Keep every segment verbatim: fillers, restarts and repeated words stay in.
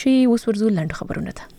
چې اوس ورزو لاندې خبرونه ده.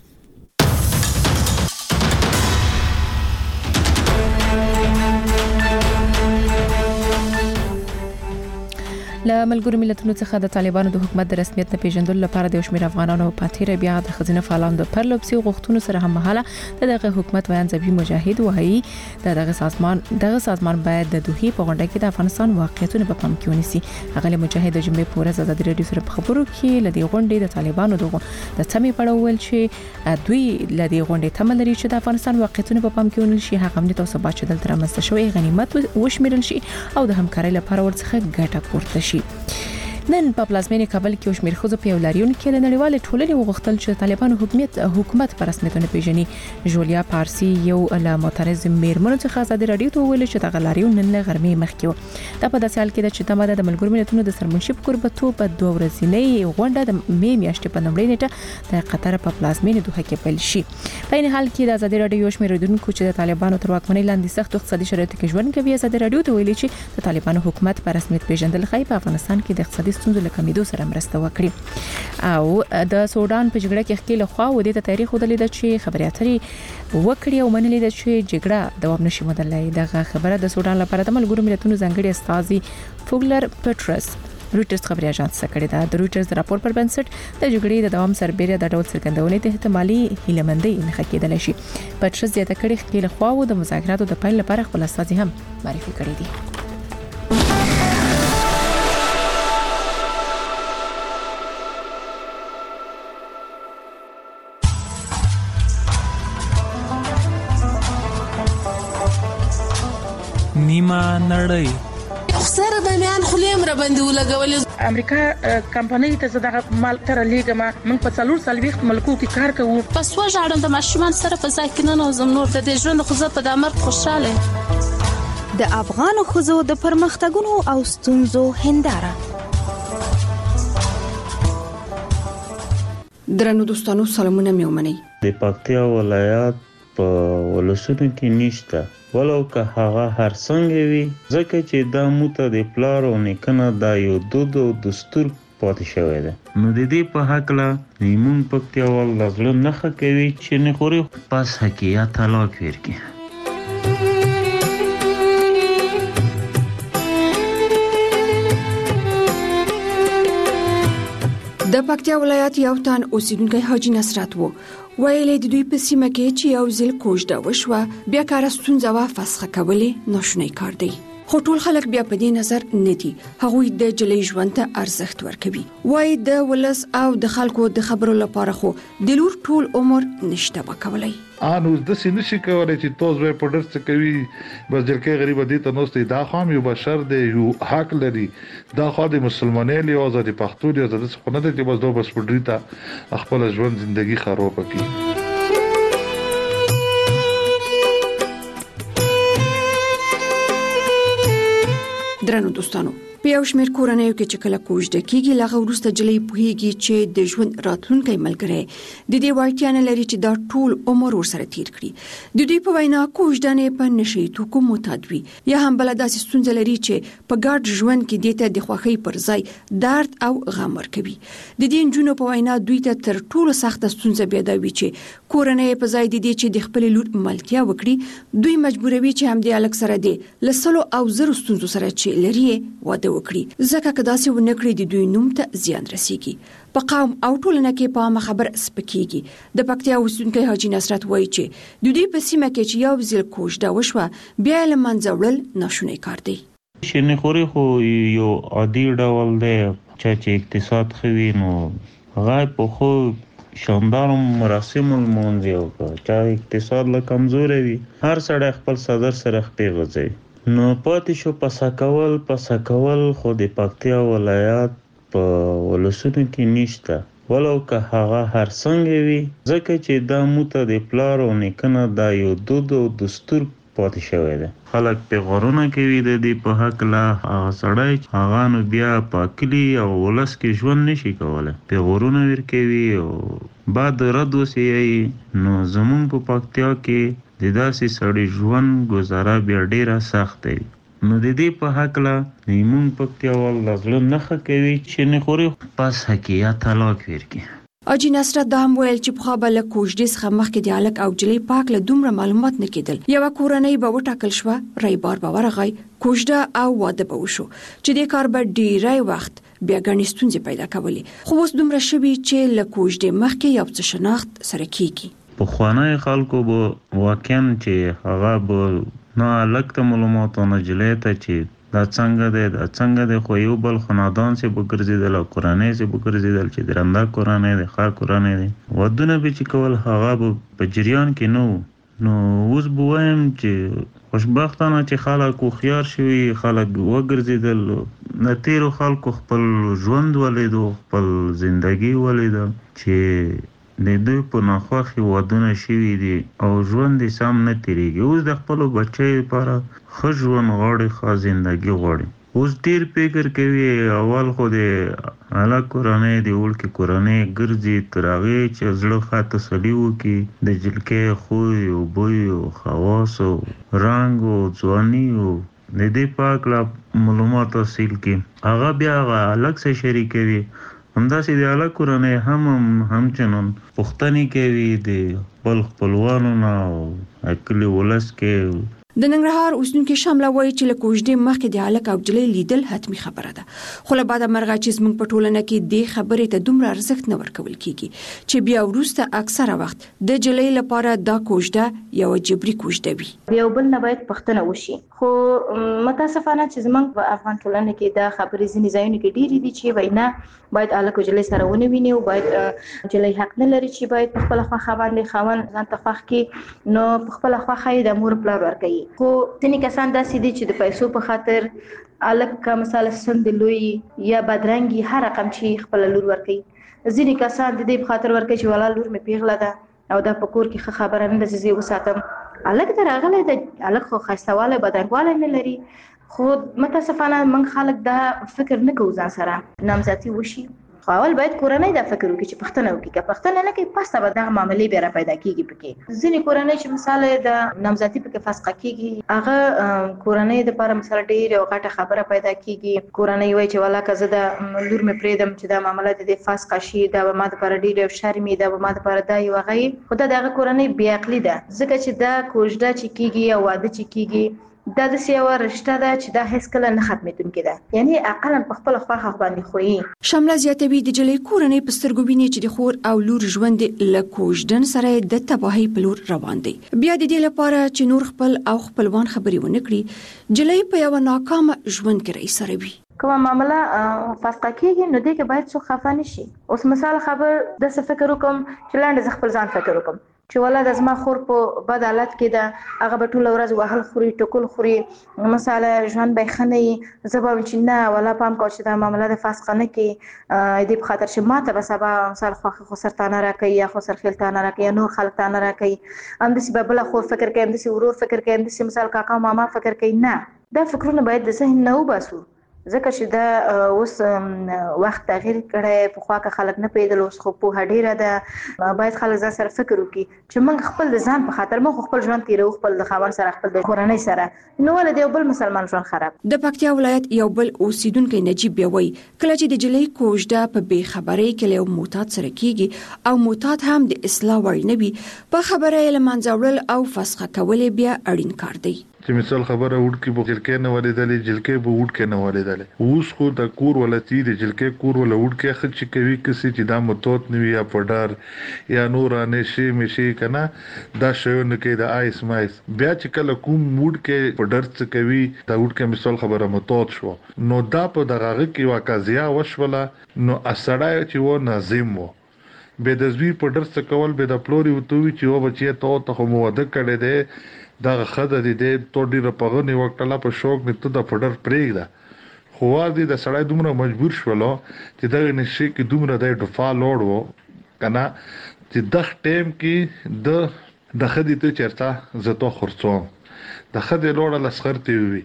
له ملګرو ملتونو څخه د طالبانو د حکومت د رسمیت نه پیژندلو لپاره د شمیر افغانانو په تیر بیا د خزینه فعالانو د پرلپسي غوښتنو سره هم مهاله دغه حکومت وینځوي مجاهد وایي دغه سازمان دغه سازمان باید د دوحې په غونډه کې د افغانستان واقعیتونه په پام کې ونیسي. هغه مجاهد د جمعې په ورځ ازادي رادیو سره په خبرو کې لدی غونډې د طالبانو دغه د تمې په اړه ویل چې دوی لدی غونډې تمه لري چې د افغانستان واقعیتونه په پام کې ونیول شي، هغه امنیت او ثبات چې دلته رامنځته شوی غنیمت وشمیرل شي او د همکارۍ لپاره ورڅخه ګټه پورته شي. نن په پلازمینې کابل کې شمیر خزو په لاریون کې د نړیوال ټولنې وغوښتل چې طالبانو حکومت حکومت پر رسمیتونه پیژني. جولیا پارسي یو له معترض میرمنو څخه ازادي رادیو ته ویل چې د لاریون نن غرمې مخکې و. دا په داسې حال کې چې تمه د ملګرو ملتونو د سرمنشي په قربتو په دوه ورځې غونډه د می میاشتې په نومړۍ نیټه د قطر په پلازمینې دوحه کې پیل شي. په این حال کې د ازادي رادیو شمیر ردونکو چې د طالبانو تر واکمنۍ لاندې سخت اقتصادي شرایطو کې ژوند کوي ازادي رادیو ته ویلي چې د طالبانو حکومت پر رسمیت پیژندل خای په افغانستان کې د اقتصادي ستونزو له کمیدو سره مرسته وکړي. او د سودان په جګړه کې خپل خوا و د تاریخ ودلې چې خبري اترې وکړي او منلې د چې جګړه دوام نشي مودلای. دغه خبره د سودان لپاره د ملګرو ملتونو ځانګړي استاذي فوګلر پټرس رويټرز خبري اژانس څخه کړی دا. د رويټرز راپور پر بنسټ د جګړې د دوام سربېره د ډول څرګندونې ته احتمالي هیلمندۍ نه کېدل شي. پټرس زیاته کړي خپل خوا و د مذاکراتو د پیل لپاره خپل استاذي هم معرفي کړی دي. نیمه نړۍ خسر د میان خلیم را باندې ولګولې. امریکا کمپنۍ ته زړه مال تر لیګما موږ په څلور سلويخت ملکو کې کار کوو. پس وژاړم د ماشومان سره په ځکه نه زم نور د دې ژوند خو زه په دمر خوشاله. د افغان خزو د پرمختګونو او ستونزو هنداره. درنو دوستانو سلامونه میومنئ. د پکتیا ولایت په ولسونو کې نشته ولو که هغه هر څنګه وي ځکه چې دا موته د پلار او نیکنه دا یو دود او دستور پاتې شوی دی. نو د دې په حقله نیمون پکتیاوال لازله نخه کوي چې نه خوري پس حقیقت طلاق ورکړي. د پکتیا ولایت یو تن اوسیدونکی حاجی نصرت وو ویلې د دوی په سیمه کې چې یو ځل کوژده وشوه بیا کار ستونزه وا فسخه کولې ناشونی کار دی. خو ټول خلک بیا په دې نظر نه دي. هغوی د جلې ژوند ته ارزښت ورکوي. وای د ولس او د خلکو د خبرو لپاره خو د لور ټول عمر نشته وکولای. ان اوس د سینې شي کولای چې توز وې پډر څه کوي بس جلکه غریب دي ته نوستي دا خام یو بشر دی یو حق لري. دا خو د مسلمانۍ له آزاد پښتو دی آزاد څخه نه دی چې بس دوه بس پډری ته خپل ژوند ژوندۍ خراب کړي. درنو دوستانو په یو شمېر کورنیو کې چې کله کوژده کیږي لغه ورسته جلې پوهیږي چې د ژوند راتلونکي ملګری د دې وړتیا نه لري چې دا ټول عمر ورسره تیر کړي. د دوی په وینا کوژده نه په نشي توکو معتاد وي یا هم بل داسې ستونزې لري چې په ګډ ژوند کې د ته د خوښۍ پر ځای درد او غم ورکوي. د دې جنونو په وینا دوی ته تر ټولو سخته ستونزه بیا دا وي چې کورنۍ په ځای د دې چې د خپل لور ملتیا وکړي دوی مجبوروي چې هم د الک سره دی لسلو او زرو ستونزو سره چې لري واده وکړي ځکه کدا سي ونکړي د دوی نوم ته زیان رسیږي. په قوم او ټولنه کې په خبر سپکیږي. د پکتیا اوسیدونکي حاجی نصرت وایي چې د دوی په سیمه کې چې یو ځل کوژده وشوه بیا له منځه وړل ناشونی کار دی. شنه خوري خو یو عادي ډول دی چې اقتصاد خوي نو غای په خو شاندار مراسم المنځ یو چې اقتصاد له کمزوري وي هر سړی خپل صدر سره خپل غځي نو پاتې شو پسا کول پسا کول خو د پکتیا ولایت په ولسونو کې نشته ولو که هغه هر څنګه وي ځکه چې دا موته د پلار او نیکنه دا یو دود او دستور پاتې شوی دی. خلک په غرونه کوي د دې په حق لا هغه سړی هغه نو بیا پاکلی او ولس کې ژوند نشي کولای په غرونه ور کوي او بعد رد وسی نو زمون په پکتیا کې د داسې سړی ژوند گزاره بیا ډیره سخت دی. نو د دې په حق لا نیمون پکتیاوال لازله نخه کوي چې نه خوري پس حقیقت طلاق ورکړي. اجي نصرت دا هم ویل چې په خپل کوژدې څخه مخکې د الک او جلې پاک له دومره معلومات نه کېدل. یو کورنۍ به وټاکل شو، رایبار به ورغی، کوژده او واده به وشو چې د کار به ډیری وخت بیا غني ستونزې پیدا کولې. خو اوس دومره شوي چې له کوژدې مخکې یو څه شناخت سره کیږي. په خوانای خلکو به واقعا چې هغه به نه الک ته معلومات نه جلې ته چې دا څنګه دی دا څنګه دی خو یو بل خاندان سي به ګرځیدل او قرانه سي به ګرځیدل چې درنده قرانه دی ښه قرانه دی ودونه به چې کول هغه په جریان کې نو نو اوس به وایم چې خوشبختانه چې خلک خو شوي خلک وګرځیدل نه تیرو خلکو خپل ژوند ولیدو خپل زندگی ولیدو چې د دوی په ناخوښي ودونه شوي دي او ژوند یې سم نه تیریږي. اوس د خپلو بچیو لپاره ښه ژوند غواړي، ښه زندګي غواړي. اوس ډېر فکر کوي اول خو د هلک کورنۍ د وړکې کورنۍ ګرځي تر هغې چې زړه ښه تسلي وکړي د جلکۍ خوی او بوی او خواص او رنګ او ځواني او د دې په هکله معلومات حاصل کړي. هغه بیا هغه هلک سره شریکوي. همداسې د هلک کورنۍ هم همچنان پوښتنې کوي د خپل خپلوانو نه او کلي ولس کې. د ننګرهار اوسیدونکي شامله وایي چې له کوژدې مخکې د هلک او جلۍ لیدل حتمي خبره ده، خو له بعده مرغه چې زموږ په ټولنه کې دې خبرې ته دومره ارزښت نه ورکول کیږي چې بیا وروسته اکثره وخت د جلۍ لپاره دا کوژده یو جبري کوژده وي. یو بل نه باید پښتنه وشي، خو متاسفانه چې زموږ په افغان ټولنه کې دا خبرې ځینې ځایونو کې ډېرې دي چې وینا باید هلک او جلۍ سره ونه ویني او باید جلۍ حق نه لري چې باید په خپله خوښه باندې خاوند ځان ته خوښ کړي نو په خپله خوښه یې د مور پلار ورکوي. خو ځینې کسان داسې دي چې د پیسو په خاطر هلک که مثلا سند لوی یا بدرنګي هر رقم چې خپله لور ورکوي. ځینې کسان د دې په خاطر ورکوي چې والا لور مې پیغله ده او دا په کور کې ښه خبره نه ده چې زه یې وساتم. هلک ته راغلی دی، هلک خو ښایستهوالی بدرنګوالی نه لري، خو متاسفانه موږ خلک دا فکر نه کوو ځان سره نامزدي وشي. خو اول باید کورنۍ دا فکر وکړي چې پښتنه وکړي، که پښتنه نه کوي پسته به دغه معاملې بیا را پیدا کېږي. پکې ځینې کورنۍ چې مثال د نامزدي پکې فسخه کېږي هغه کورنۍ دپاره مثال ډېر یو غټه خبره پیدا کېږي. کورنۍ وایي چې والا که زه د لور مې پرېږدم چې دا معامله د دې فسخه شي دا به ما دپاره ډېر یو شرم وي، دا به ما دپاره دا یو هغه وي. خو دا د هغه کورنۍ بې عقلي ده، ځکه چې دا کوژده چې کېږي او واده چې کېږي دا داسې یوه رشته ده چې دا هیڅکله نه ختمېدونکې ده، یعنې اقلا په خپله خوښه باندې خویي. شامله زیاتوي د جلۍ کورنۍ په سترګو ویني چې د خور او لور ژوند له کوژدن سره د تباهۍ په لور روان دی. بیا د دې لپاره چې نور خپل او خپلوان خبرې ونه کړي جلۍ په یوه ناکامه ژوند کې رایسروي. کومه معامله فسخه کېږي نو دې کې باید څوک خفه نه شي. اوس مثال خبر داسې فکر وکړم چې لاندې زه خپل ځان فکر وکړم چې والا د زما خور په بد حالت کې ده، هغه به ټوله ورځ وهل خوري ټکل خوري، مثلا ژوند به یې ښه نه وي. زه به وایم چې نه والا پام کوه چې دا معامله د فسخه نه کړي دې په خاطر چې ما ته به سبا مثال خوښه خسر تانه راکوي یا خسر خیل تانه راکوي یا نور خلک تانه راکوي. همداسې به بله خور فکر کوي، همداسې ورور فکر کوي، همداسې مثال کاکا او ماما فکر کوي. نه، دا فکرونه باید د ذهن نه وباسو، ځکه چې دا اوس وخت تغییر کړی. پخوا که خلک نه پوهېدل، اوس خو پوهه ډېره ده. باید خلک ځان سره فکر وکړي چې موږ خپل د ځان په خاطر موږ خپل ژوند تېروو، خپل د خاوند سره خپل د کورنۍ سره، نو ولې د یو بل مسلمان ژوند خراب. د پکتیا ولایت یو بل اوسیدونکی نجیب بیا وایي کله چې د جلۍ کوژده په بې خبرۍ کې له یو معتاد سره کېږي او معتاد هم د اصلاح وړ نه وي، په خبره یې له منځه وړل او فسخه کول بیا اړین کار دی. چې مثال خبره وډکی په جلکې نه ولیدلې جلکې به وډکې نه ولیدلې. اوس خو د کور ولتی د جلکې کور ول وډکې خچ کوي کسي چې دا متوت نوي یا پډار یا نور نه شي مشي کنه دا شونه کې د آیس مایس بیا چې کله کوم وډکې پډر څه کوي دا وډکې مثال خبره متوت شو نو دا په دغه کې واقعیا وشوله نو اسړای چې و ناظم وو به د زوی پډر څه کول به د پلوري وتوي چې و بچي ته ته مو وده کړي دي دا خدای دې ته ډیره پغنی وخت لا په شوق نه ته د پډر پرېږده خو دې د سړی دومره مجبور شولو چې دا نشي کې دومره د ډفا لوړ وو کنه چې د ټیم کې د د خدي ته چرته زته خرڅوم د خدي لوړ لسخرتي وي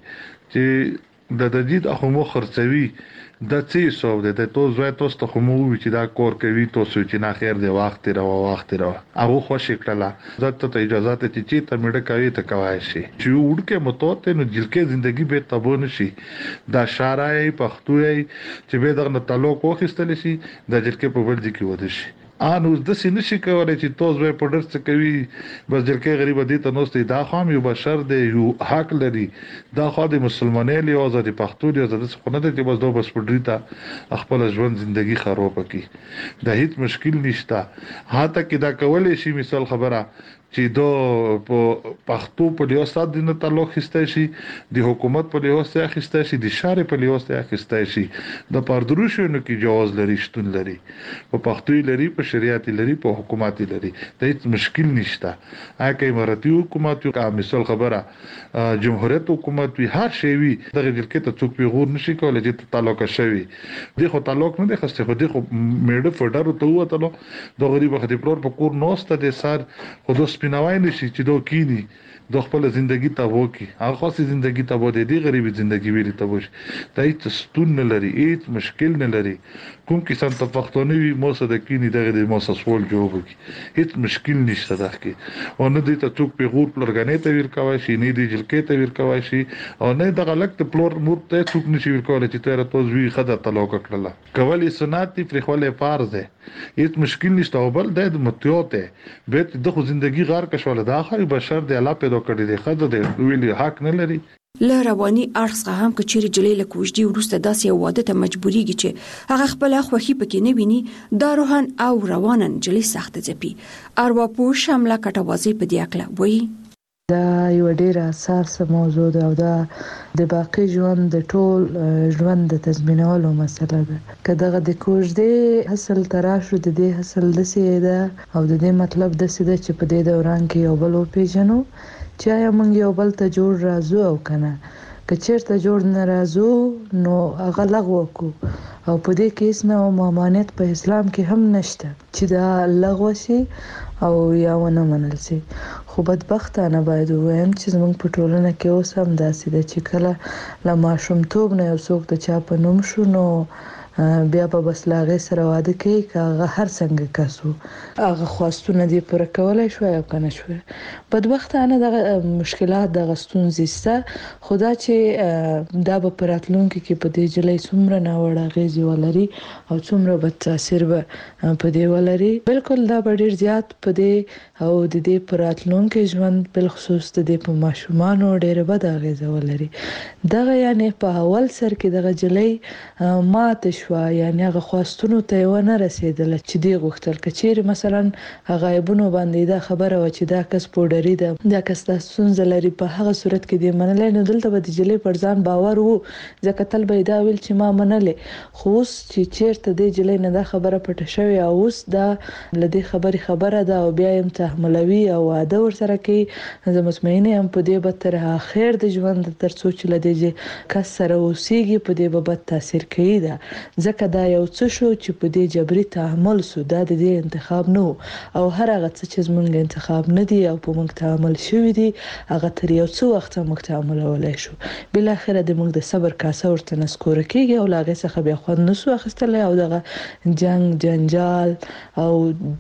چې د دجید اخو مو خرڅوي د څه سو د ته زوی تاسو ته مو وی چې دا کور کوي تاسو چې نه خیر دی وخت را وخت را هغه خوشی کړه زته ته اجازه ته چې ته مړه کوي ته کوي شي چې وډکه متوته نو جلکه ژوندۍ به تبون شي دا شارای پښتوي چې به دغه تعلق وخستل شي د جلکه په ورځ کې ود شي ان اوس د سینې شي کولای چې توز به په ډر څه کوي بس جلکې غریب دي ته نوستي دا خام یو بشر دی یو حق لري دا خو د مسلمانۍ له آزادي پښتو دی آزادي څخه نه دی چې بس دوه بس پډری ته خپل ژوند ژوندۍ خراب کړي دا هیڅ مشکل نشته هاته کې دا کولای شي مثال خبره چې دو په پښتو په لیو سات دینه تعلق خسته شي د حکومت په لیو سره خسته شي د شارع په لیو سره خسته شي د پردروشونو کې جواز لري شتون لري په پښتو لري په شریعت لري په حکومت لري د هیڅ مشکل نشته اګه اماراتي حکومت یو مثال خبره جمهوریت حکومت وی هر شی وی دغه دلکې ته څوک پیغور نشي کولای چې تعلق شوی دی خو تعلق نه دی خسته خو دی خو میډه فډر ته وته د غریب خدي پلور په کور نوسته د سار خو سپیناوای نشي چې دوه کینی د خپل ژوندۍ ته وکی هغه خاصه ژوندۍ ته بده دی غریب ژوندۍ ویل ته وش ته هیڅ ستون نه لري هیڅ مشکل نه لري کوم کسان ته پښتوني وي مو صد کینی دغه د مو سوال جواب کی هیڅ مشکل نشته دغه او نه دي ته څوک پیغور پلورګنې ته ویل کوي شي نه دي جلکې ته ویل کوي شي او نه دغه لک ته پلور مور ته څوک نشي ویل کوي چې تیر توز وی خدای تعلق کړل کولی سنت فری خپل فرض ده هیڅ مشکل نشته او بل د متیوته به د خو ژوندۍ غار کښول د اخر بشر د الله پیدا کړی دی خدای د ویلي حق نه لري له رواني ارڅ هم کچېری جلې له کوجدي ورسته داسې واده ته مجبوريږي چې هغه خپل خوخي پکې نه ویني دا روحان او روانن جلې سخت ځپي ارواپوه شامله کټوازي په دی اکله وایي دا یو ډیره اساسه موضوع ده او دا د باقی ژوند د ټول ژوند د تضمینولو مسله ده کله د کوژدې حاصل تراشو د دې حاصل د سیده او د دې مطلب د سیده چې په دې دوران کې یو بل پیژنو چې یا موږ یو بل ته جوړ راځو او کنه که چیرته جوړ نه راځو نو هغه لغوه کو او په دې کې اسنه او مامانیت په اسلام کې هم نشته چې دا لغوه شي او یا ونه منل شي خو بدبختانه باید وایم چې زموږ په ټولنه کې اوس هم داسې ده چې کله لا ماشومتوب نه یو څوک د چا په نوم شو نو بیا په بس لاغه سره واده کوي کاغه هر څنګه کسو هغه خواستونه دی پر کولای شو یا کنه شو بدبختانه د مشکلات د غستون زیسته خدا چې دا په پراتلونکو کې په دې جلې څومره نه وړه غیزي ولري او څومره به تاثیر به په دې ولري بالکل دا ډیر زیات په دې او د دې پراتلونکو ژوند بل خصوص د دې په ماشومان ډیر بد غیزه ولري دغه یعنی په اول سر کې دغه جلې ماته یعنی هغه خواستونو ته ونه رسیدل چې دی غوښتل کچېر مثلا غایبونو باندې دا خبره و چې دا کس پوډری ده دا کس د سنځ لري په هغه صورت کې دی منلای نو دلته به د جلې پر ځان باور وو ځکه تل به دا ویل چې ما منلې خو چې چیرته د جلې نه دا خبره پټه شوی او اوس دا لدی خبري خبره ده او بیا هم تحملوي او واده ور سره کې زه مطمئنه هم په دې به تر اخر د ژوند تر څو چې لدی کس سره اوسېږي په دې به بد تاثیر کوي دا ځکه دا یو څه شو چې په دې جبري تعامل سو دا د دې انتخاب نه او هر هغه څه چې زمونږ انتخاب نه دی او په موږ تعامل شوی دی هغه تر یو څو وخت موږ تعامل ولای شو بل اخر د موږ د صبر کاسه ورته نسکور کیږي او لاغه څخه بیا خو نسو اخستل او دغه جنگ جنجال او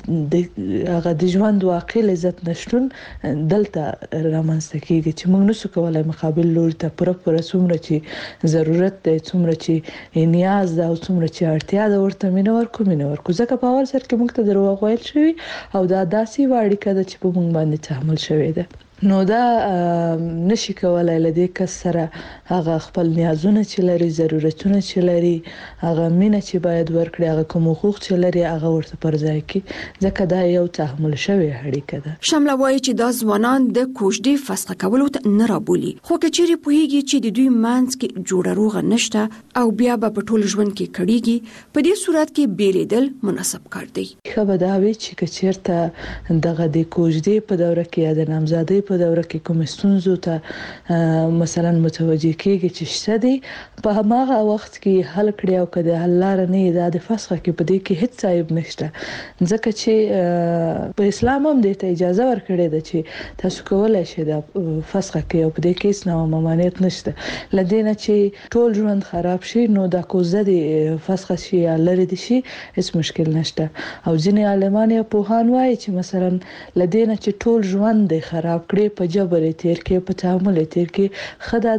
هغه د ژوند واقع لذت نشټون دلته رامنځته کیږي چې موږ نسو کولای مقابل لور ته پر پر څومره چې ضرورت دی څومره چې نیاز ده او څومره چې اړتیا ده ورته مینه ورکو مینه ورکو ځکه په اول سر کې موږ ته دروغ ویل شوی او دا داسې واړی کده چې په موږ باندې تحمل شوی ده نو دا نشي کولای لدی کس سره هغه خپل نیازونه چې لري ضرورتونه چې لري هغه مینه چې باید ورکړي هغه کوم حقوق چې لري هغه ورته پر ځای کې ځکه دا یو تحمل شوی اړیکه ده شامل وایي چې دا ځوانان د کوژدې فسخ کولو ته نه رابولي خو کچېری پوهیږي چې د دوی مانس کې جوړه روغه نشته او بیا به په ټول ژوند کې کړيږي په دې صورت کې بیلیدل مناسب کار دی خو دا وی چې کچېرته دغه د کوژدې په دوره کې یا د نامزادۍ په دوره کې کوم ستونزو ته مثلا متوجه کېږي چې شته دي په هغه وخت کې حل کړی او کده حل لار نه دا د فسخ کې په دې کې هیڅ عیب نشته ځکه چې په اسلام هم د اجازه ورکړې ده چې تاسو کولای شئ د فسخ کې او په دې کې هیڅ نوع ممانعت نشته لدینه چې ټول ژوند خراب شي نو د کوزه د فسخ شي یا لری دي شي هیڅ مشکل نشته او ځینې عالمان په هان وایي چې مثلا لدینه چې ټول ژوند خراب په جبر تیر کې په تعامل تیر کې خدای د چې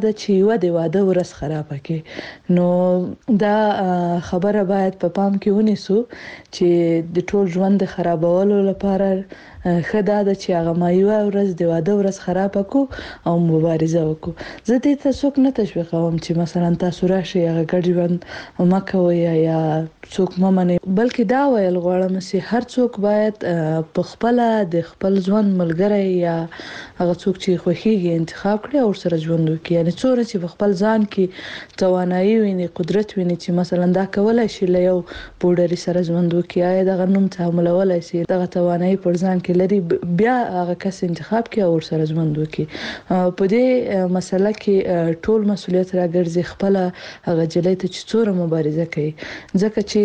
یو د واده ورځ خراب کړي. نو دا خبره باید په پام کې ونیسو چې د ټول ژوند خرابولو لپاره خدا د چې هغه مایو ورځ د واده ورځ خراب کو او مبارزه وکړو. زه دې ته څوک نه تشویقوم چې مثلا تاسو راشي هغه ګډ ژوند مکوي یا څوک ممنه، بلکې دا ویل غواړم چې هر څوک باید په خپل د خپل ژوند ملګری یا هغه څوک چې خوښیږي انتخاب کړي او سره ژوند وکړي. یعنی څوره چې په خپل ځان کې توانایي ویني، قدرت ویني چې مثلا دا کولای شي له یو بورډري سره ژوند وکړي، یا دا غنوم تعاملولای شي، دا توانایي پر ځان کې لري، بیا هغه کس انتخاب کړي او سره ژوند وکړي. په دې مسله کې ټول مسولیت راګرځي خپل هغه جلې ته چې څوره مبارزه کوي. ځکه چې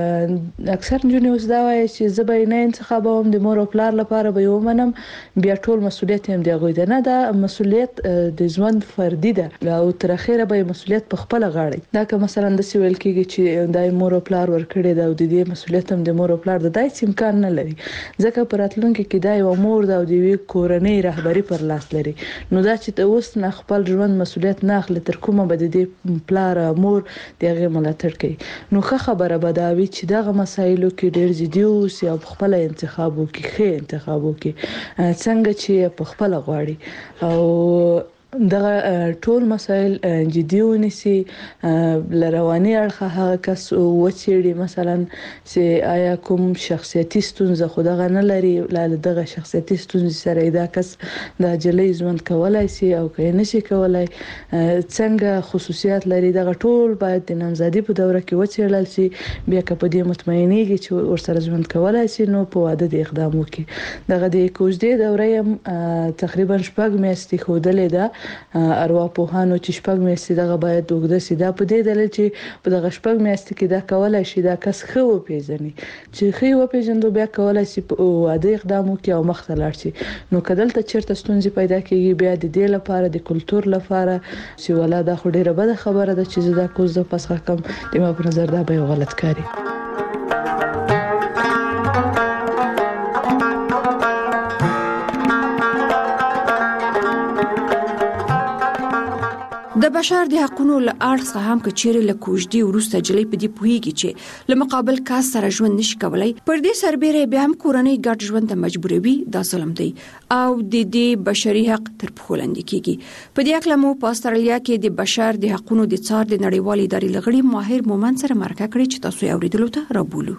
اکثر جنونی اوس دا وایي چې زه به نه انتخابوم د مور او پلار لپاره به یو منم، بیا ټول مسولیت هم دی غوي ده. نه، دا مسولیت د ژوند فردي ده او تر اخره به مسولیت په خپل غاړه. دا که مثلا د سویل کېږي چې دای مور او پلار ورکړي دا او د دې مسولیت هم د مور او پلار د دای امکان نه لري، ځکه پراتلونکو کې دا یو مور دا او د وی کورنۍ رهبری پر لاس لري. نو دا چې اوس نه خپل ژوند مسولیت نه اخلي تر کومه به د دې پلار مور دغه ملاتړ کوي. نو ښه خبره به دا وي چې دغه مسایلو کې ډېر جدي اوسي او خپل انتخاب وکړي، ښه انتخاب وکړي څنګه چې په خپل غواړي او دغه ټول مسایل جدي ونیسي. لرواني اړخه هغه کس وچېړي مثلا چې آیا کوم شخصیتي ستونزه خو دغه نه لري، لاله دغه شخصیتي ستونزې سره دا کس د جلې ژوند کولای شي او که نشي کولای، څنګه خصوصیات لري، دغه ټول باید د نامزادي په دوره کې وچېړل شي. بیا که په دې مطمئنېږي چې ورسره ژوند کولای شي نو په واده د اقدام وکړي. دغه د کوژدې دوره هم تقریبا شپږ میاشتې ښودلې ده ارواپوهانو چې شپږ میاشتې دغه باید اوږده سي. دا په دې دلیل چې په دغه شپږ میاشتې کې دا کولای شي دا کس ښه وپیژني، چې ښه وپیژندو بیا کولای شي په واده اقدام وکړي او مخ ته لاړ شي. نو که دلته چیرته ستونزې پیدا کیږي بیا د دې لپاره د کلتور لپاره چې ولا دا خو ډیره بده خبره ده چې زه دا کوز د پسخه کم د ما په نظر دا به غلط کاری. د بشر د حقوقو له اړخ څخه هم کچېره له کوژدي ورسته جلې په دې پوهیږي چې له مقابل کاس سره ژوند نشي کولای، پر دې سربېره بیا هم کورنۍ ګډ ژوند ته مجبوروي. دا ظلم دی او د دې بشري حق تر پښو لاندې کیږي. په دې اړه مو په استرالیا کې د بشر د حقوقو د څار د نړیوال ادارې لغړي ماهر مومن سره مرکه کړې چې تاسو یې اوریدلو ته رابولو.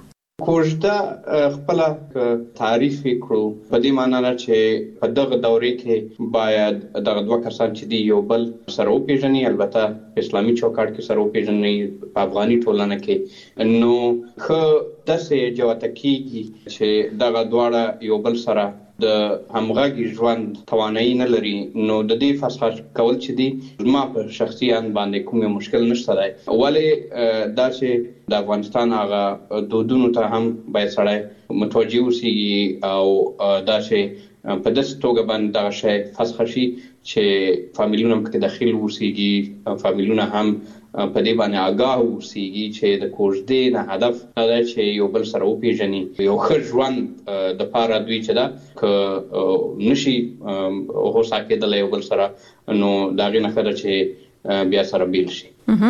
کوژده خپل تعریف کړو په دې معنی نه چې په دغه دورې کې باید دغه دوه کسان چې دی یو بل سره وپیژني، البته اسلامي چوکاټ کې سره وپیژني، په افغاني ټولنه کې نو خو داسې جوته کیږي چې دغه دواړه یو بل سره د همغږي ژوند توانایي نه لري. نو د دې فسخ کول چې دی ما په شخصي ان باندې کوم مشکل نشته دی، ولې دا چې د افغانستان هغه دودونو ته هم باید سړی متوجه اوسي او دا چې په داسې توګه باندې دا شی فسخ شي چې فامیلونه پکې داخل اوسيږي، فامیلونه هم په دې باندې آگاه اوسيږي چې د کوژدې نه هدف دا چې یو بل سره وپیژني، یو ښه ژوند د پاره دوی چې دا ک نشي هوسا کېدل یو بل سره، نو دا غي نه خره چې بیا سره بیل شي.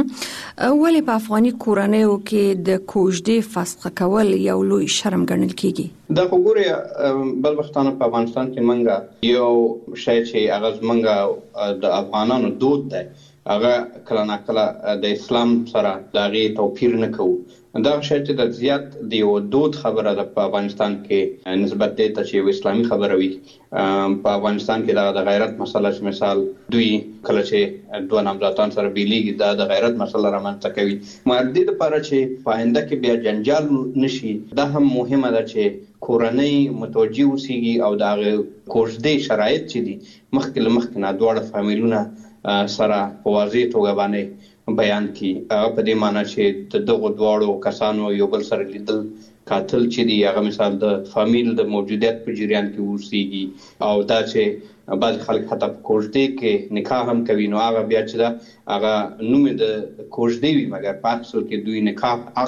ولې په افغاني کورنیو کې د کوژدې فسخ کول یو لوی شرم ګڼل کیږي؟ دا وګوره بل وختانه په افغانستان کې منګه یو شی چې هغه منګه د افغانانو دود دی، هغه کله ناکله د اسلام سره دغه توپیر نه کوو. دا شی چې د زیات دی او دود خبره ده په افغانستان کې نسبت دی ته چې اسلامي خبره وي. په افغانستان کې د غیرت مسله چې مثال دوی کله چې دوه نامزادان سره بیلیږي دا د غیرت مسله رامنځته کوي. مردي د لپاره چې پاینده کې بیا جنجال نشي، دا هم مهمه ده چې کورنۍ متوجه اوسيږي او د کوژدې شرایط چې دي مخکې له مخکې نه دواړه فامیلونه سره په واضح توګه باندې بیان کی. په دې معنی چې دغه دواړو کسانو یو بل سره لیدل قاتل چې دی هغه مثال د فامیل د موجودیت په جریان کې اوسيږي او دا چې بعض خلک حتی په کوژدې کې نکاح هم کوي، نو هغه بیا چې دا هغه نوم د کوژدې وي مګر په اصل کې دوی نکاح عقد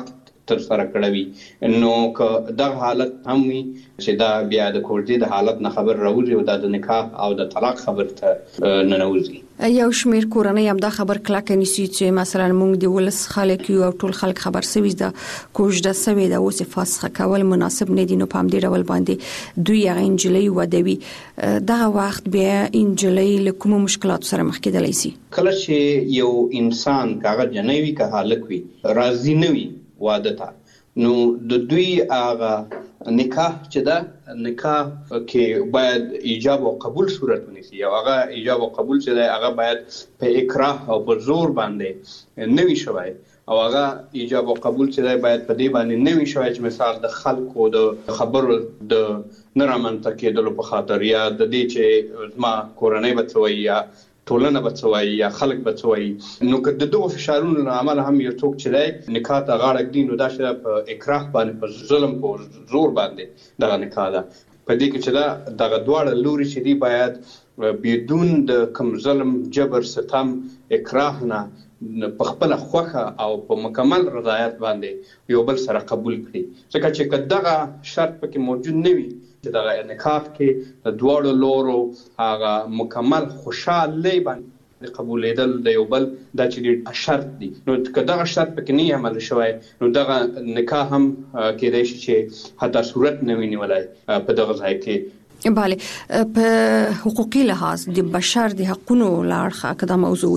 تر سره کړوي. نو که دغه حالت هم وي چې دا بیا د کوژدې د حالت نه خبر راوځي او د نکاح او د طلاق خبر ته ننوځي. یو شمیر کورنۍ هم دا خبر کلک نیسي چې مثلا موږ د ولس خلک یو او ټول خلک خبر سوي دا کوژده سوي دا اوس فسخ کول مناسب نه دي. نو په همدې ډول باندې دوی هغه انجلۍ ودوي. دغه وخت بیا انجلۍ له کومو مشکلاتو سره مخ کېدلی شي. کله چې یو انسان کاغه جنوي که هالک وي راضي نه وي واده ته، نو د دوی هغه نکاح چې دا نکاح کې باید ایجاب او قبول صورت ونیسي. او هغه ایجاب او قبول چې دا هغه باید په اکراه او په زور باندې نه وي شوی. او هغه ایجاب او قبول چې دا باید په دې باندې نه وي شوی چې مثال د خلکو د خبرو د نه رامنځته کېدلو په خاطر، یا د دې چې زما کورنۍ به څه وایي یا ټولنه به څه وایي یا خلک به څه وایي. نو که د دغو فشارونو له امله هم یو څوک چې دی نکاح ته غاړه ږدي، نو دا چې په اکراه باندې په ظلم په زور باندې دغه نکاح ده. په دې کې چې دا دغه دواړه لوري چې دي باید بدون د کوم ظلم، جبر، ستم، اکراه نه په خپل خوخه او په مکمل رضایت باندې یو بل سره قبول کړي. ځکه چې که دغه شرط پکې موجود نه وي چې دغه نکاح کې د دواړو لورو هغه مکمل خوشحالۍ باندې قبولېدل د یو بل دا چې شرط دي، نو که دغه شرط پکې نه عمل شوی نو دغه نکاح هم کېدای شي چې حتی صورت نه وي نیولی په دغه ځای کې. بله، په حقوقي لحاظ د بشر د حقونو لاړخه که دا موضوع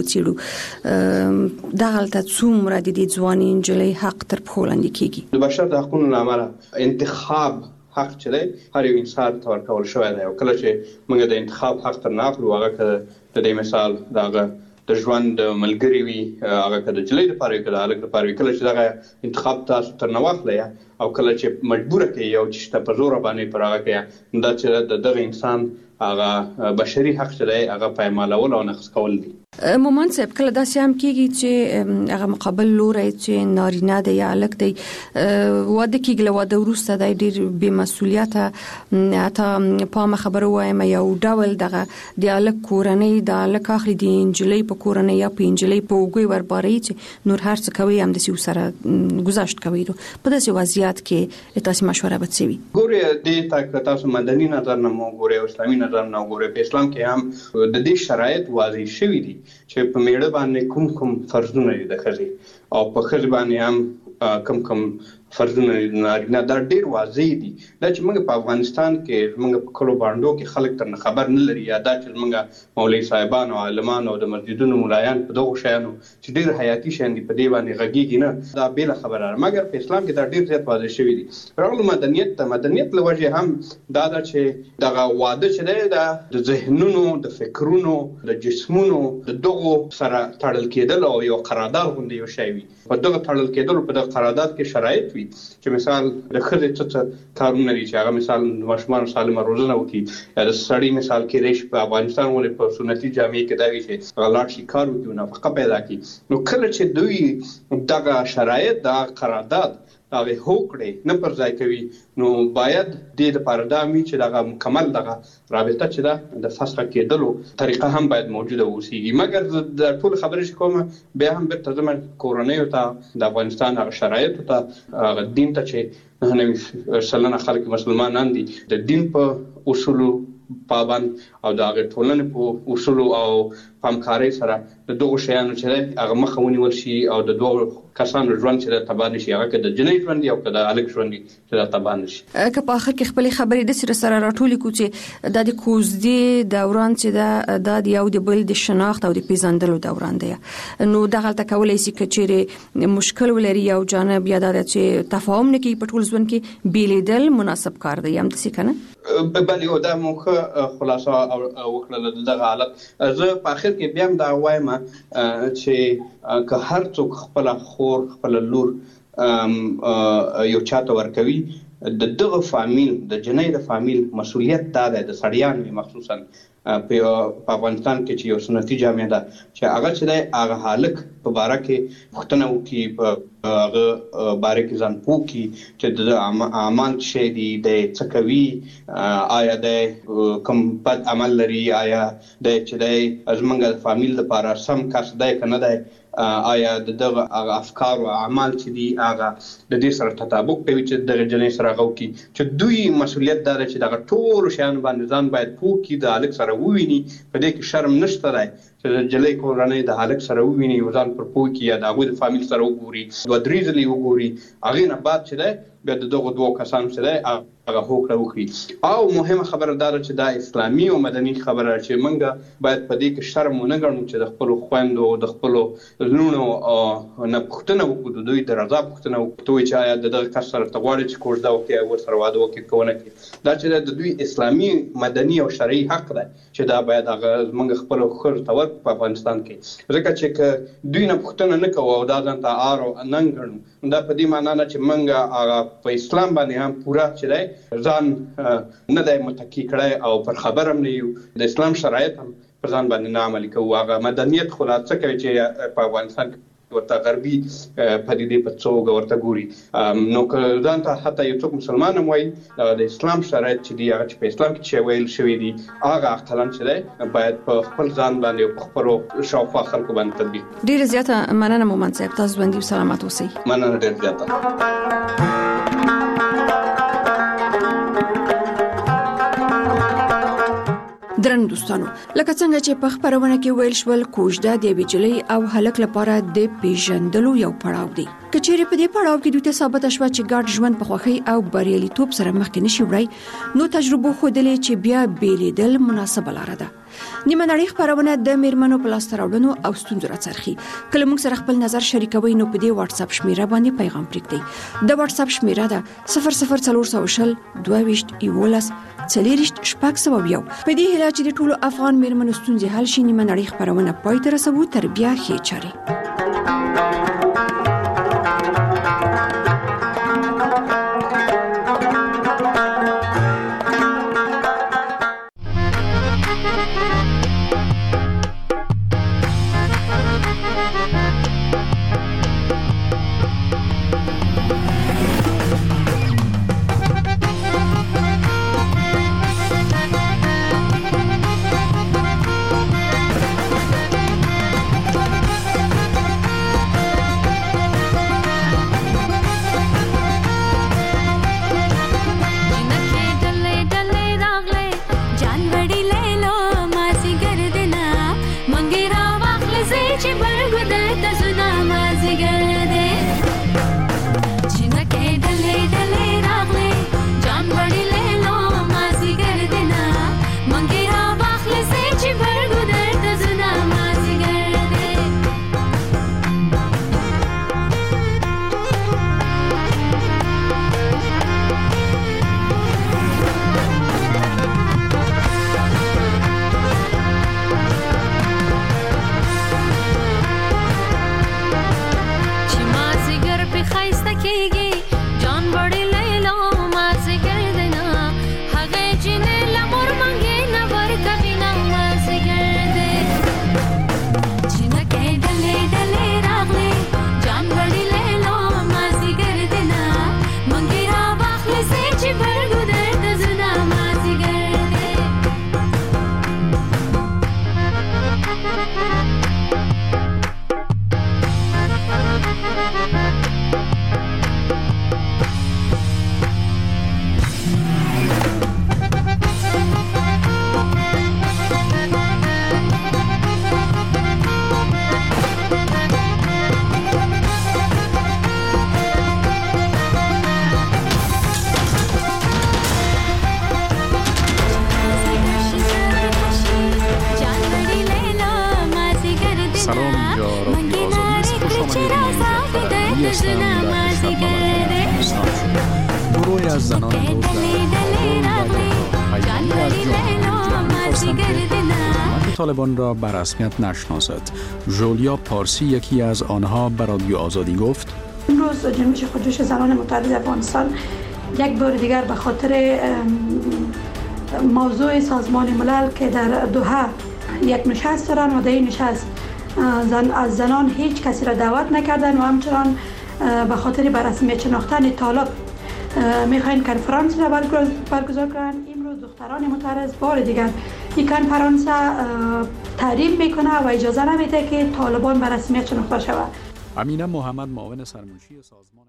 وڅېړو، دغلته څومره د دې ځوانې نجلۍ حق تر پښو لاندې کېږي؟ د بشر د حقونو له امله انتخاب حق چې دی هر یو انسان ته ورکول شوی دی. او کله چې موږ د انتخاب حق تر نه اخلو، هغه که د دې مثال د هغه د ژوند ملګري وي، هغه که د نجلۍ دپاره وي که د هلک دپاره وي، کله چې دغه انتخاب تاسو تر نه واخلئ او کله چې مجبوره کوي او چې شته په زوره باندې پر هغه کوي، نو دا چې د دغه انسان هغه بشري حق چې دی هغه پایمالول او نقض کول دي. مومن صاحب، کله داسې هم کېږي چې هغه مقابل لوری چې نارینه دی یا هلک دی واده کېږي، له واده وروسته دی ډېر بې مسؤلیته، حتی پامه خبره ووایم یو ډول دغه د هلک کورنۍ د هلک اخلي د نجلۍ په کورنۍ یا په نجلۍ په اوږې ورباروي چې نور هر څه کوي همداسې ورسره ګذشت کوي. په داسې وضعیت کې تاسې مشوره به څه وي؟ ګورې دې ته که تاسو مدني نظر نه مو ګورئ او اسلامي نظر نه وګورئ، په اسلام کې هم د دې شرایط واضح شوي دي چې په میړه باندې کوم کوم فرضونه دي د ښځې، او په ښځې باندې هم کوم کوم فرضونه دي د نارینه. دا ډېر واضح دي. دا چې موږ په افغانستان کې موږ په کلو بانډو کې خلک تر نه خبر نه لري، یا دا چې موږ مولوي صاحبان او عالمان او د مسجدونو ملایان په دغو شیانو چې ډېر حیاتي شیان دي په دې باندې غږېږي نه، دا بېله خبره ده. مګر په اسلام کې دا ډېر زیات واضح شوي دي. راغلو مدنیت ته، مدنیت له وجې هم دا ده چې دغه واده چې دی دا د ذهنونو، د فکرونو، د جسمونو د دغو سره تړل کېدل او یو قرارداد غوندې یو شی وي. په دغه تړل کېدلو په دغه قرارداد کې شرایط وي چې مثال د ښځې څه څه کارونه دي چې هغه مثال د ماشومانو سالمه روزنه وکړي، یا د سړي مثال کېدای شي په افغانستان ولې په سنتي جامې کې دا وي چې هغه لاړ شي کار وکړي او نفقه پیدا کړي. نو کله چې دوی دغه شرایط د قرارداد هغه هوکړې نه پر ځای کوي، نو باید دې لپاره دا وي چې دغه مکمل دغه رابطه چې ده د فسخ کېدلو طریقه هم باید موجوده اوسېږي. مګر د ټول خبرې چې کومه بیا هم بیرته ځم کورنیو ته، د افغانستان هغه شرایطو ته، هغه دین ته چې نهه نوي سلنه خلک مسلمانان دي، د دین په اصولو پابند او د هغې ټولنې په اصولو او پامکارۍ سره د دغو شیانو چې دی هغه مخه ونیول شي او د دوه کسانو ژوند چې دی تباه نه شي، هغه که د جنۍ ژوند او که د هلک ژوند چې دا تباه نه شي. که په آخر کې خپلې خبرې داسې سره راټولې کړو چې دا د کوژدې دوران چې ده دا د یو د بل د شناخت او د پیژندلو دوران دی، نو دغلته کولی شي که چیرې مشکل ولري یو جانب، یا دا چې تفاهم نه کوي په ټول ژوند کې، بیلیدل مناسب کار دی همداسې که نه؟ بلې او دا مو ښه خلاصه وکړله د دغه حالت. زه په آخر کې بیا هم دا وایم چې که هر څوک خپله خور، خپله لور یو چاته ورکوي، د دغه فامیل، د جنۍ د فامیل مسؤلیت دا دی، د سړیانو مخصوصا په افغانستان کې چې یو سنتي جامع ده، چې هغه چې دی هغه هلک په باره کې پوښتنه وکړي، په هغه باره کې ځان پوه کړي چې د اعمال څه شی دي، دی څه کوي، آیا دی کوم بد عمل لري، آیا دی چې دی زموږ د فامیل لپاره سم کس دی که نه دی. آیا دغه افکار او اعمال چې دي هغه د دې سره تطابق کوي چې د جنې سره غو کی چې دوی مسولیت دار چې دغه ټول شیان باندې ځان باید پوه کی د الک سره وویني په دې کې شرم نشته دی چې د جلې کورنۍ د الک سره وویني ځان پر پوه کی یا د هغه د فامیل سره وګوري دوه درې ځلې وګوري هغه نه بعد چې دی بیا د دغه دوه کسان سره هغه هوکړه وکړي او مهمه خبره دا چې دا اسلامي او مدني خبره چې موږ باید په دې کې شرم ونه ګڼو چې د خپل خويندو او د خپل زنونو نه پښتنه وکړو دوی د رضا پښتنه وکړو چې آیا دغه کس سره تغواړي چې کوژده وکړي او سره واده وکړي کوونه کوي دا چې د دوی اسلامي مدني او شرعي حق دی چې دا باید هغه موږ خپل خور تور په افغانستان کې ځکه چې دوی نه پښتنه نه کوو او دا ځان ته آرو نن ګڼو دا په دې معنی نه چې موږ هغه په اسلام باندې هم پورا چې دی ځان نه دی متکی کړی او پر خبر هم نه یو د اسلام شرایط هم پر ځان باندې نه عملي کوو هغه مدنیت خو لا څه کوي چې په افغانستان کې ورته غربي پدیدې په څوګه ورته ګوري نو که ځان ته حتی یو څوک مسلمان هم وایي د اسلام شرایط چې دي هغه چې په اسلام کې چې ویل شوي دي هغه اقلا چې دی باید په خپل ځان باندې او په خپلو شاوخوا خلکو باندې تطبیق ډېره زیاته مننه مومند صاحب تاسو ژوندي او سلامت اوسئ مننه ډېره زیاته درن دوستانو لکه څنګه چې په خبرونه کې ویل شول کوژده د بجلی او هلک لپاره د پیژندلو یو پړاو دی کچېره په دې پړاو کې دوی ته ثابت شوه چې ګډ ژوند په خوخي او بریالیتوب سره مخکې نشي وړي نو تجربه خو دلې چې بیا بیلیدل مناسبه لاره ده نیمه نړۍ خبرونه د میرمنو په لاس راوړنو او ستونزو راڅرخي کله موږ سره خپل نظر شریکوي نو په دې واتس اپ شمیره باندې پیغام پریږدئ د واتس اپ شمیره ده صفر صفر څلور سوه شل دوه ویشت یولس څلېرویشت شپږ سوه یو په دې هیله چې د ټولو افغان میرمنو ستونزې حل شي نیمه نړۍ خبرونه پای ته رسوو تر بیا ښې چارې گروهی از زنان امروز در طالبان را به رسمیت نشناسد. جولیا پارسی یکی از آنها به رادیو آزادی گفت امروز جنبش خودجوش زنان متحد افغانستان یک بار دیگر به خاطر موضوع سازمان ملل که در دوحه یک نشست دارن و در این نشست زن از زنان هیچ کسی را دعوت نکردن و همچنان به خاطر به رسمیت شناختن طالب میخواین کنفرانس را برگزار کنند. امروز دختران معترض بار دیگر این کنفرانس تحریم میکنه و اجازه نمیده که طالبان به رسمیت شناخته شود. امینه محمد معاون سرمنشی سازمان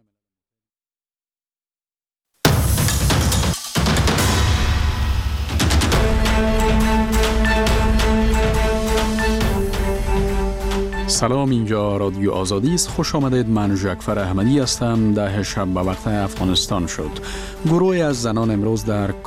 سلام، اینجا رادیو آزادی است. خوش آمدید. من جعفر احمدی هستم. ده شب به وقت افغانستان شد. گروهی از زنان امروز در